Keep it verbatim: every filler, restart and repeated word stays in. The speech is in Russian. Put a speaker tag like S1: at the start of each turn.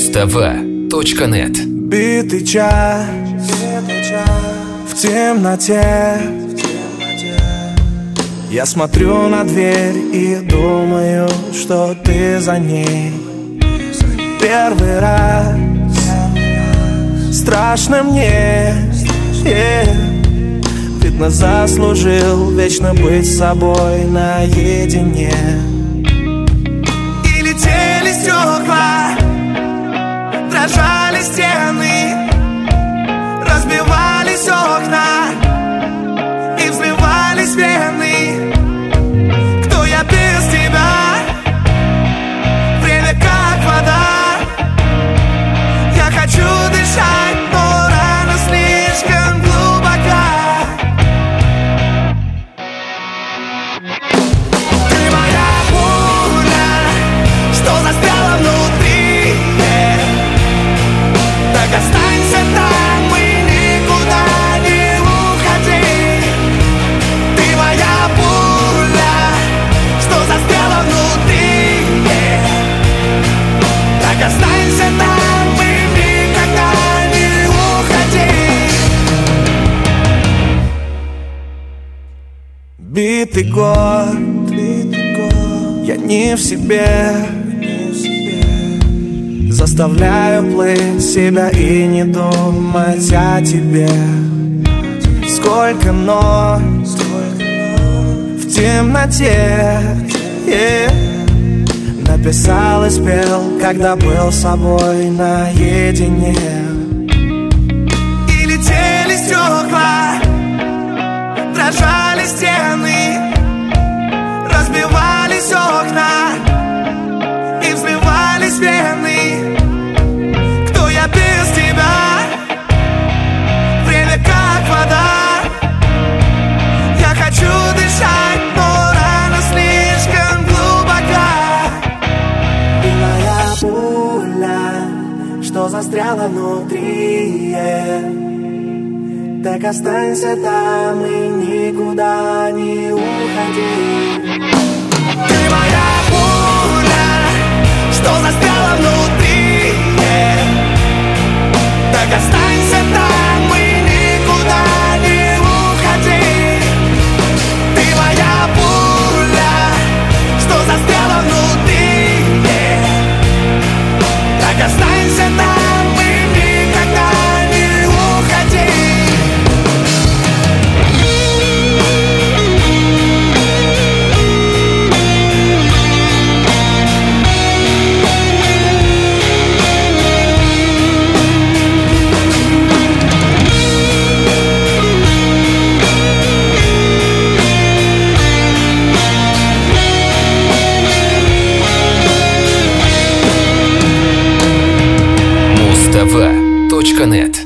S1: Муз-ТВ точка нет.
S2: Битый час в темноте. Я смотрю на дверь и думаю, что ты за ней. Первый раз страшно мне, yeah. Видно, заслужил вечно быть с собой наедине. И летели стекла, дрожали стены, разбивались окна и взрывались вены. Кто я без тебя? Время как вода. Я хочу дышать, но рана слишком глубока. Ты моя пуля, что застряла внутри, yeah. Так останься там и никуда не уходи. Ты моя пуля, что застряла внутри, yeah. Так останься там и никогда не уходи. Битый год, я не в себе, заставляю плыть себя и не думать о тебе. Сколько нот в темноте, yeah. Написал и спел, когда был с собой наедине. И летели стекла, дрожали стены, разбивались окна и взрывались вены. Кто я без тебя? Время как вода. Я хочу дышать, но рана слишком глубока. Ты моя пуля, что застряла внутри, yeah. Так останься там и никуда не уходи. Ты моя пуля, что застряла внутри, yeah. Так останься там и никуда не уходи. Ты моя пуля, что застряла внутри, yeah. Так останься там и никогда не уходи.
S1: Муз-ТВ точка нет.